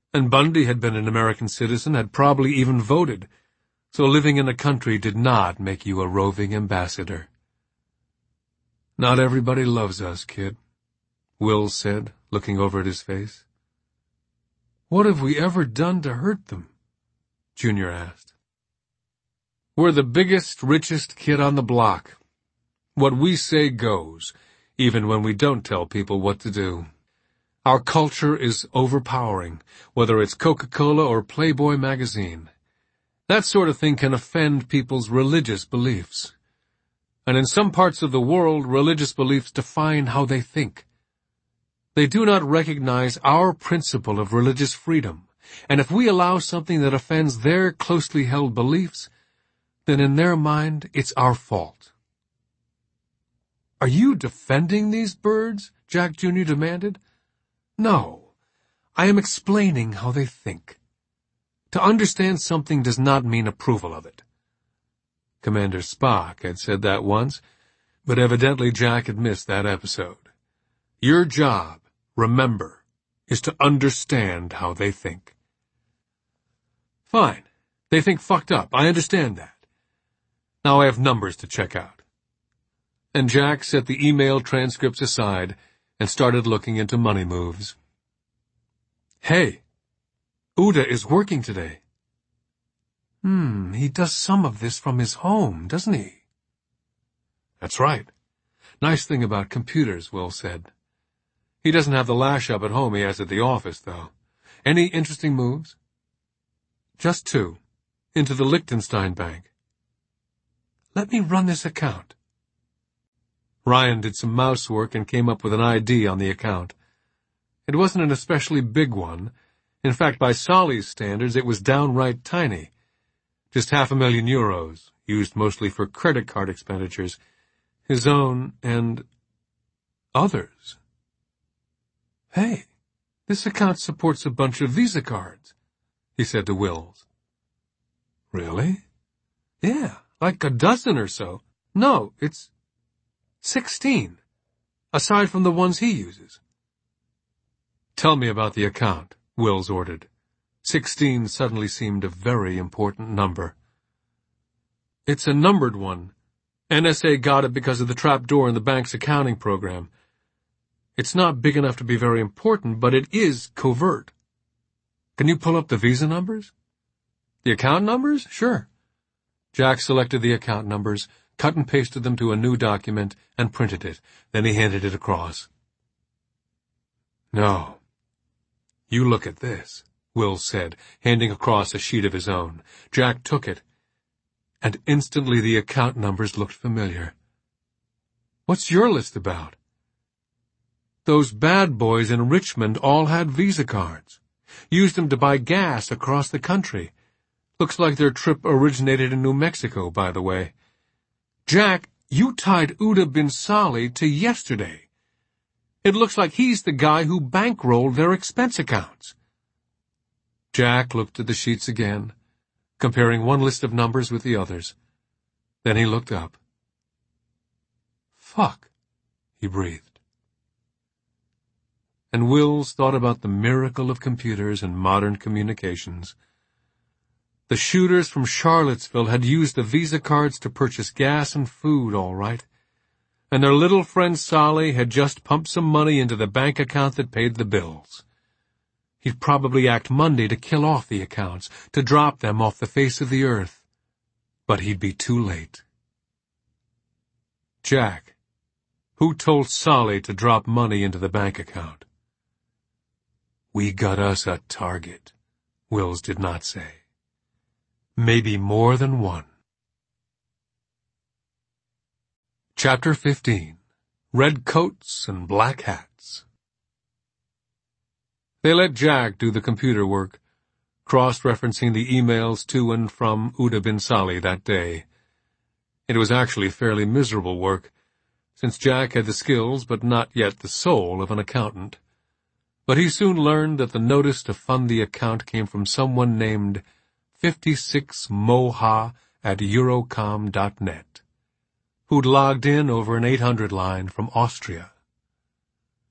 And Bundy had been an American citizen, had probably even voted, so living in a country did not make you a roving ambassador. "Not everybody loves us, kid," Wills said, looking over at his face. "What have we ever done to hurt them?" Junior asked. "We're the biggest, richest kid on the block. What we say goes, even when we don't tell people what to do. Our culture is overpowering, whether it's Coca-Cola or Playboy magazine. That sort of thing can offend people's religious beliefs. And in some parts of the world, religious beliefs define how they think. They do not recognize our principle of religious freedom, and if we allow something that offends their closely held beliefs, then in their mind, it's our fault." "Are you defending these birds?" Jack Jr. demanded. "No, I am explaining how they think. To understand something does not mean approval of it." Commander Spock had said that once, but evidently Jack had missed that episode. Your job, remember, is to understand how they think. Fine. They think fucked up. I understand that. Now I have numbers to check out. And Jack set the email transcripts aside and started looking into money moves. "Hey, Uda is working today." He does some of this from his home, doesn't he?" "That's right. Nice thing about computers," Will said. "He doesn't have the lash-up at home he has at the office, though. Any interesting moves?" "Just 2. Into the Liechtenstein Bank." "Let me run this account." Ryan did some mouse work and came up with an ID on the account. It wasn't an especially big one. In fact, by Solly's standards, it was downright tiny. Just €500,000, used mostly for credit card expenditures, his own and others. "Hey, this account supports a bunch of Visa cards," he said to Wills. "Really?" "Yeah, like a dozen or so. No, it's 16, aside from the ones he uses." "Tell me about the account," Wills ordered. 16 suddenly seemed a very important number. "It's a numbered one. NSA got it because of the trapdoor in the bank's accounting program. It's not big enough to be very important, but it is covert. Can you pull up the Visa numbers?" "The account numbers? Sure." Jack selected the account numbers, cut and pasted them to a new document, and printed it. Then he handed it across. "No. You look at this," Wills said, handing across a sheet of his own. Jack took it, and instantly the account numbers looked familiar. "What's your list about?" "Those bad boys in Richmond all had Visa cards. Used them to buy gas across the country. Looks like their trip originated in New Mexico, by the way. Jack, you tied Uda bin Sali to yesterday. It looks like he's the guy who bankrolled their expense accounts." Jack looked at the sheets again, comparing one list of numbers with the others. Then he looked up. "Fuck," he breathed. And Wills thought about the miracle of computers and modern communications. The shooters from Charlottesville had used the Visa cards to purchase gas and food, all right. And their little friend Solly had just pumped some money into the bank account that paid the bills. He'd probably act Monday to kill off the accounts, to drop them off the face of the earth. But he'd be too late. Jack, who told Solly to drop money into the bank account? "We got us a target," Wills did not say. "Maybe more than one." Chapter 15. Red Coats and Black Hats. They let Jack do the computer work, cross-referencing the emails to and from Uda bin Sali that day. It was actually fairly miserable work, since Jack had the skills but not yet the soul of an accountant. But he soon learned that the notice to fund the account came from someone named 56 Moha at Eurocom.net, who'd logged in over an 800 line from Austria.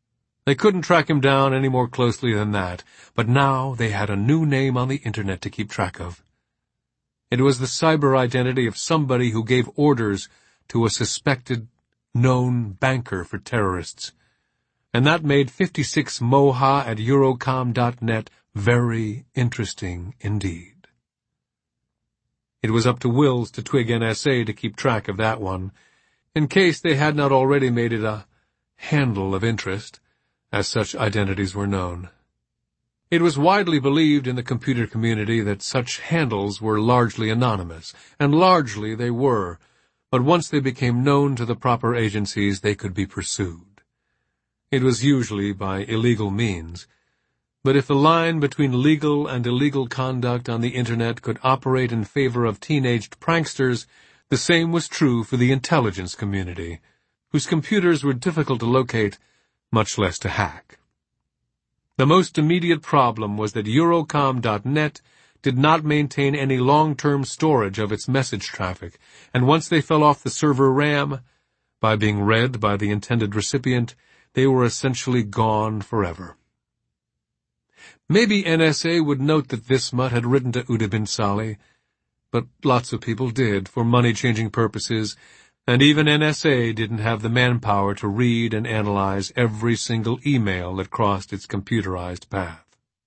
They couldn't track him down any more closely than that, but now they had a new name on the Internet to keep track of. It was the cyber identity of somebody who gave orders to a suspected, known banker for terrorists. And that made 56 Moha at Eurocom.net very interesting indeed. It was up to Wills to twig NSA to keep track of that one, in case they had not already made it a handle of interest, as such identities were known. It was widely believed in the computer community that such handles were largely anonymous, and largely they were, but once they became known to the proper agencies, they could be pursued. It was usually by illegal means, but if the line between legal and illegal conduct on the Internet could operate in favor of teenaged pranksters, the same was true for the intelligence community, whose computers were difficult to locate, much less to hack. The most immediate problem was that Eurocom.net did not maintain any long-term storage of its message traffic, and once they fell off the server RAM, by being read by the intended recipient, they were essentially gone forever. Maybe NSA would note that Vismut had written to Uda bin Salih, but lots of people did for money-changing purposes, and even NSA didn't have the manpower to read and analyze every single email that crossed its computerized path.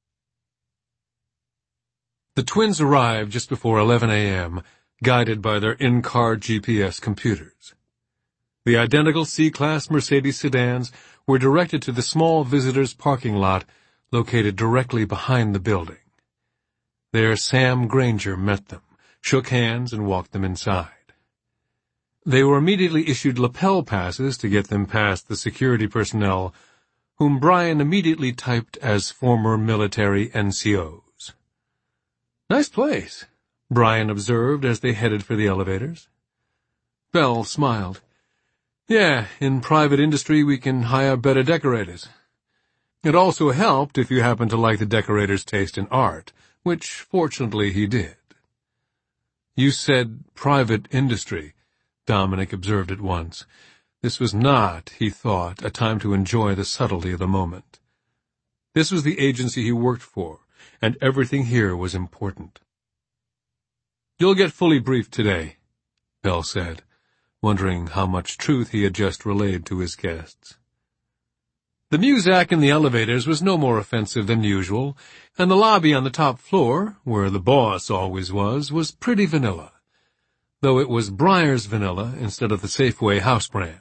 The twins arrived just before 11 a.m., guided by their in-car GPS computers. The identical C-Class Mercedes sedans were directed to the small visitors' parking lot located directly behind the building. There Sam Granger met them, shook hands, and walked them inside. They were immediately issued lapel passes to get them past the security personnel, whom Brian immediately typed as former military NCOs. "Nice place," Brian observed as they headed for the elevators. Bell smiled. "Yeah, in private industry we can hire better decorators." It also helped if you happened to like the decorator's taste in art, which fortunately he did. "You said private industry," Dominic observed at once. This was not, he thought, a time to enjoy the subtlety of the moment. This was the agency he worked for, and everything here was important. "You'll get fully briefed today," Bell said, wondering how much truth he had just relayed to his guests. The muzak in the elevators was no more offensive than usual, and the lobby on the top floor, where the boss always was pretty vanilla, though it was Breyer's vanilla instead of the Safeway house brand.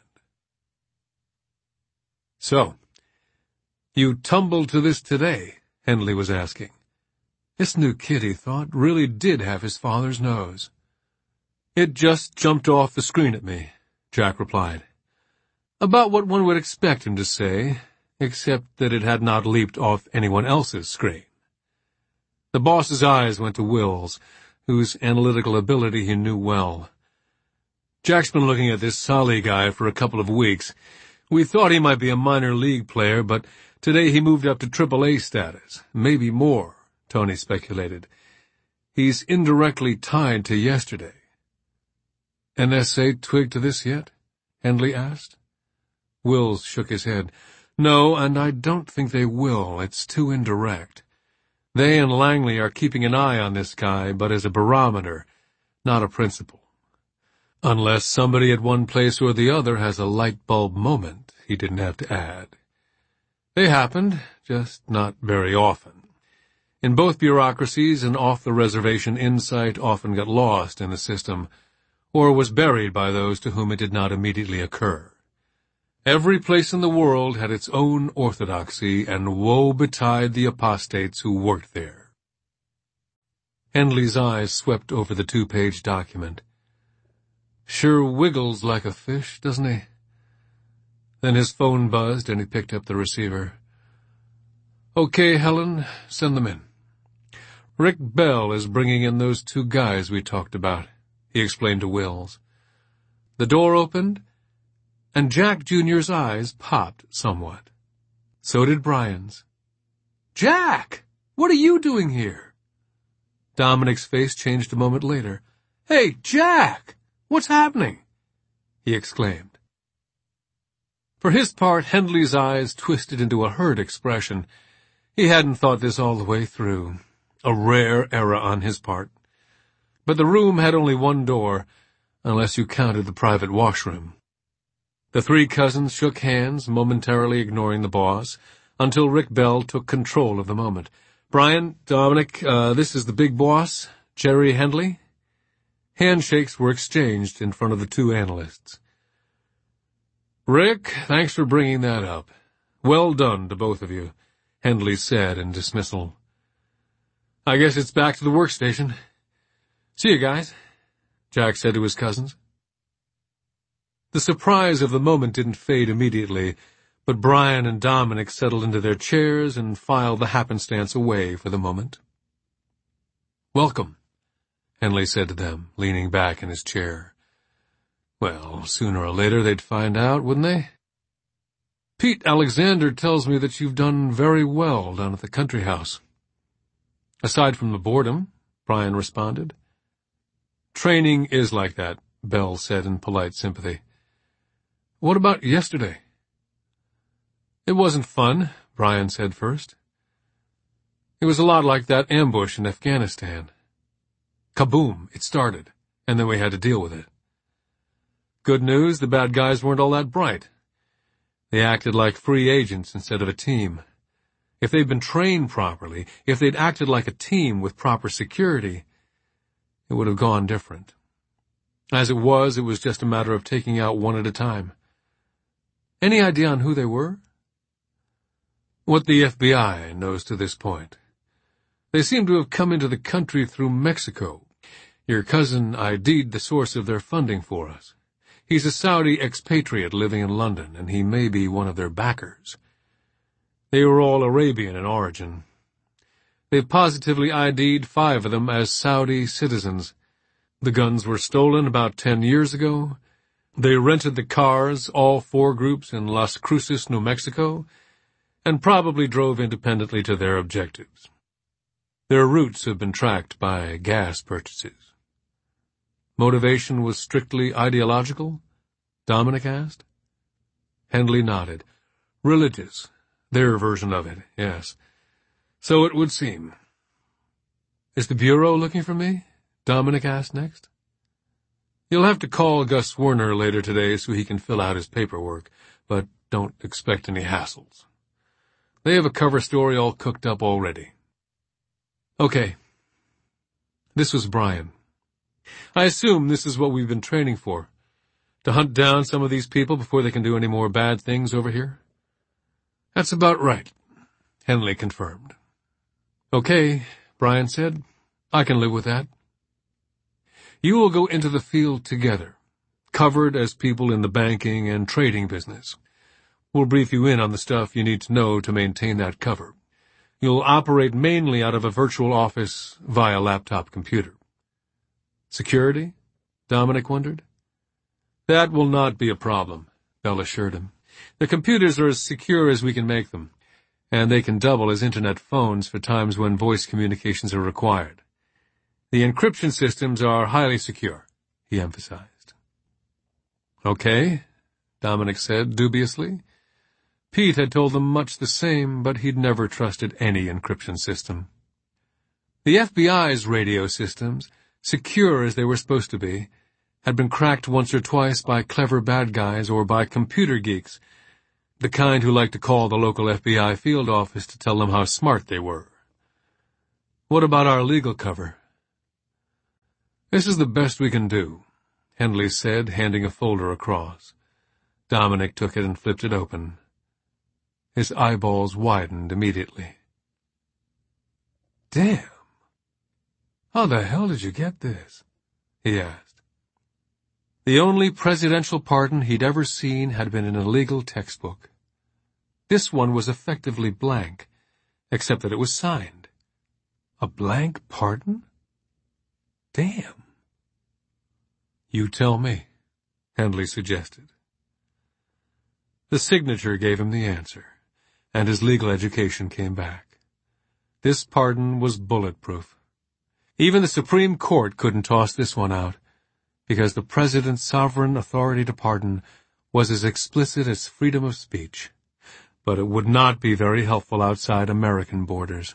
"So, you tumbled to this today?" Henley was asking. This new kid, he thought, really did have his father's nose. "It just jumped off the screen at me," Jack replied. About what one would expect him to say, except that it had not leaped off anyone else's screen. The boss's eyes went to Wills, whose analytical ability he knew well. "Jack's been looking at this Salih guy for a couple of weeks. We thought he might be a minor league player, but today he moved up to AAA status. Maybe more," Tony speculated. "He's indirectly tied to yesterday." "NSA twigged to this yet?" Henley asked. Wills shook his head. "No, and I don't think they will. It's too indirect. They and Langley are keeping an eye on this guy, but as a barometer, not a principal. Unless somebody at one place or the other has a light bulb moment," he didn't have to add. They happened, just not very often. In both bureaucracies, an off-the-reservation insight often got lost in the system, or was buried by those to whom it did not immediately occur. Every place in the world had its own orthodoxy, and woe betide the apostates who worked there. Henley's eyes swept over the 2-page document. "Sure wiggles like a fish, doesn't he?" Then his phone buzzed, and he picked up the receiver. "Okay, Helen, send them in. Rick Bell is bringing in those 2 guys we talked about," he explained to Wills. The door opened, and Jack Jr.'s eyes popped somewhat. So did Brian's. "Jack! What are you doing here?" Dominic's face changed a moment later. "Hey, Jack! What's happening?" he exclaimed. For his part, Hendley's eyes twisted into a hurt expression. He hadn't thought this all the way through. A rare error on his part. But the room had only one door, unless you counted the private washroom. The three cousins shook hands, momentarily ignoring the boss, until Rick Bell took control of the moment. "Brian, Dominic, this is the big boss, Jerry Hendley." Handshakes were exchanged in front of the two analysts. "Rick, thanks for bringing that up. Well done to both of you," Hendley said in dismissal. "I guess it's back to the workstation. See you guys," Jack said to his cousins. The surprise of the moment didn't fade immediately, but Brian and Dominic settled into their chairs and filed the happenstance away for the moment. "Welcome," Hendley said to them, leaning back in his chair. Well, sooner or later they'd find out, wouldn't they? "Pete Alexander tells me that you've done very well down at the country house." "Aside from the boredom," Brian responded. "Training is like that," Bell said in polite sympathy. "What about yesterday?" "It wasn't fun," Brian said first. "It was a lot like that ambush in Afghanistan. Kaboom, it started, and then we had to deal with it. Good news, the bad guys weren't all that bright. They acted like free agents instead of a team. If they'd been trained properly, if they'd acted like a team with proper security, it would have gone different. As it was just a matter of taking out one at a time. Any idea on who they were?" "What the FBI knows to this point. They seem to have come into the country through Mexico. Your cousin ID'd the source of their funding for us. He's a Saudi expatriate living in London, and he may be one of their backers. They were all Arabian in origin. They've positively ID'd 5 of them as Saudi citizens. The guns were stolen about 10 years ago. They rented the cars, all 4 groups, in Las Cruces, New Mexico, and probably drove independently to their objectives. Their routes have been tracked by gas purchases." "Motivation was strictly ideological?" Dominic asked. Hendley nodded. "Religious. Their version of it, yes. So it would seem." "Is the Bureau looking for me?" Dominic asked next. "You'll have to call Gus Werner later today so he can fill out his paperwork, but don't expect any hassles. They have a cover story all cooked up already." "Okay." This was Brian. "I assume this is what we've been training for, to hunt down some of these people before they can do any more bad things over here?" "That's about right," Hendley confirmed. "Okay," Brian said. "I can live with that. You will go into the field together, covered as people in the banking and trading business. We'll brief you in on the stuff you need to know to maintain that cover. You'll operate mainly out of a virtual office via laptop computer." "Security?" Dominic wondered. "That will not be a problem," Bell assured him. "The computers are as secure as we can make them, and they can double as internet phones for times when voice communications are required. The encryption systems are highly secure," he emphasized. "Okay," Dominic said dubiously. Pete had told them much the same, but he'd never trusted any encryption system. The FBI's radio systems, secure as they were supposed to be, had been cracked once or twice by clever bad guys or by computer geeks, the kind who liked to call the local FBI field office to tell them how smart they were. "What about our legal cover?" "This is the best we can do," Hendley said, handing a folder across. Dominic took it and flipped it open. His eyeballs widened immediately. "Damn! How the hell did you get this?" he asked. The only presidential pardon he'd ever seen had been in a legal textbook. This one was effectively blank, except that it was signed. A blank pardon? Damn. "You tell me," Hendley suggested. The signature gave him the answer, and his legal education came back. This pardon was bulletproof. Even the Supreme Court couldn't toss this one out, because the president's sovereign authority to pardon was as explicit as freedom of speech, but it would not be very helpful outside American borders.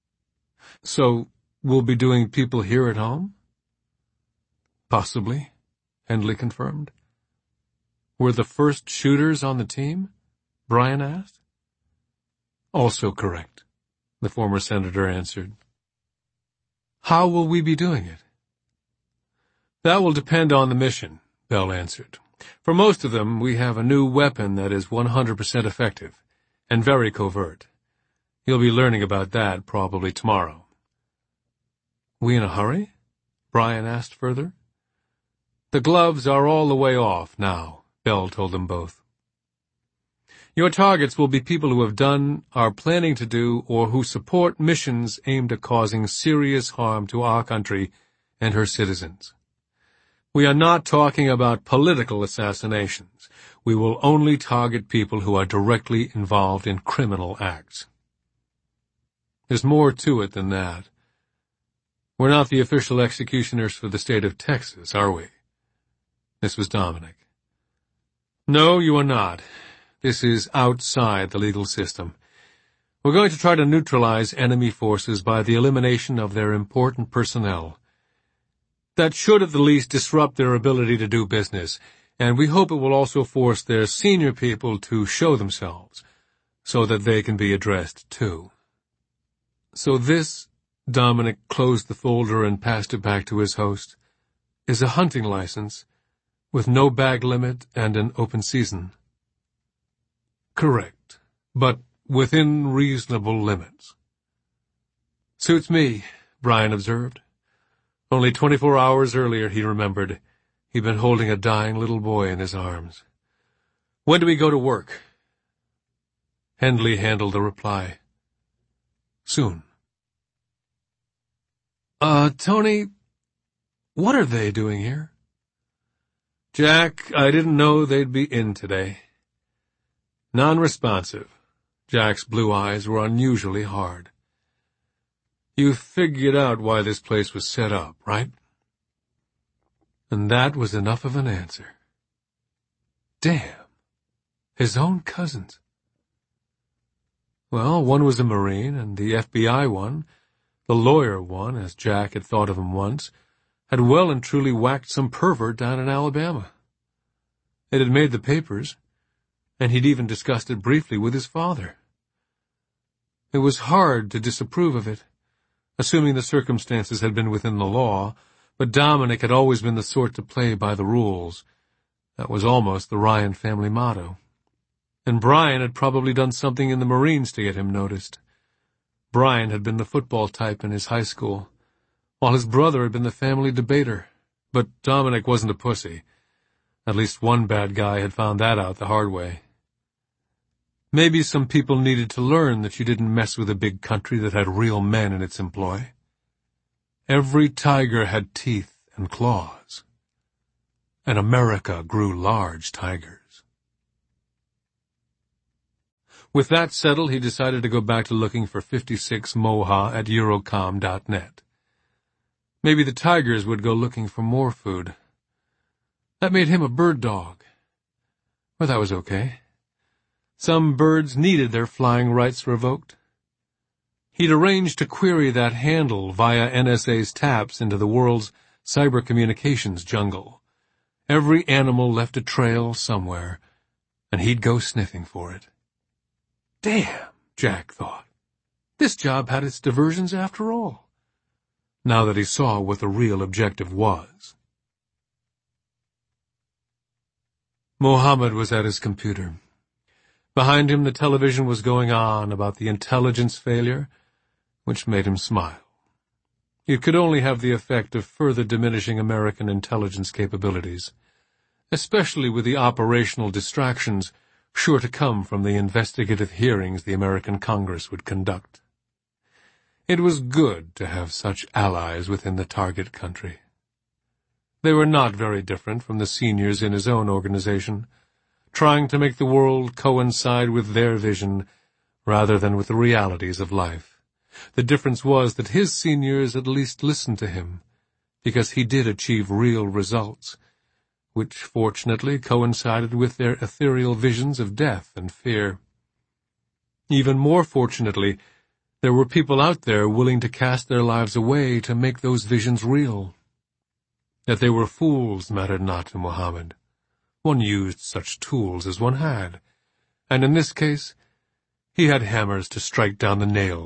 So, we'll be doing people here at home? Possibly, Hendley confirmed. Were the first shooters on the team? Brian asked. Also correct, the former senator answered. How will we be doing it? That will depend on the mission, Bell answered. For most of them, we have a new weapon that is 100% effective, and very covert. You'll be learning about that probably tomorrow. We in a hurry? Brian asked further. The gloves are all the way off now, Bell told them both. Your targets will be people who have done, are planning to do, or who support missions aimed at causing serious harm to our country and her citizens. We are not talking about political assassinations. We will only target people who are directly involved in criminal acts. There's more to it than that. We're not the official executioners for the state of Texas, are we? This was Dominic. No, you are not. This is outside the legal system. We're going to try to neutralize enemy forces by the elimination of their important personnel. That should at the least disrupt their ability to do business, and we hope it will also force their senior people to show themselves, so that they can be addressed too. So this, Dominic closed the folder and passed it back to his host, is a hunting license, with no bag limit and an open season. Correct, but within reasonable limits. Suits me, Brian observed. Only 24 hours earlier, he remembered, he'd been holding a dying little boy in his arms. When do we go to work? Hendley handled the reply. Soon. Tony, what are they doing here? Jack, I didn't know they'd be in today. Non-responsive. Jack's blue eyes were unusually hard. You figured out why this place was set up, right? And that was enough of an answer. Damn. His own cousins. Well, one was a Marine, and the FBI one, the lawyer one, as Jack had thought of him once, had well and truly whacked some pervert down in Alabama. It had made the papers, and he'd even discussed it briefly with his father. It was hard to disapprove of it, assuming the circumstances had been within the law, but Dominic had always been the sort to play by the rules. That was almost the Ryan family motto. And Brian had probably done something in the Marines to get him noticed. Brian had been the football type in his high school, while his brother had been the family debater. But Dominic wasn't a pussy. At least one bad guy had found that out the hard way. Maybe some people needed to learn that you didn't mess with a big country that had real men in its employ. Every tiger had teeth and claws, and America grew large tigers. With that settled, he decided to go back to looking for 56 Moha at Eurocom.net. Maybe the tigers would go looking for more food. That made him a bird dog. But that was okay. Some birds needed their flying rights revoked. He'd arranged to query that handle via NSA's taps into the world's cyber communications jungle. Every animal left a trail somewhere, and he'd go sniffing for it. Damn, Jack thought. This job had its diversions after all, now that he saw what the real objective was. Mohammed was at his computer. Behind him, the television was going on about the intelligence failure, which made him smile. It could only have the effect of further diminishing American intelligence capabilities, especially with the operational distractions sure to come from the investigative hearings the American Congress would conduct. It was good to have such allies within the target country. They were not very different from the seniors in his own organization, trying to make the world coincide with their vision rather than with the realities of life. The difference was that his seniors at least listened to him, because he did achieve real results, which fortunately coincided with their ethereal visions of death and fear. Even more fortunately, there were people out there willing to cast their lives away to make those visions real. That they were fools mattered not to Muhammad. One used such tools as one had, and in this case, he had hammers to strike down the nails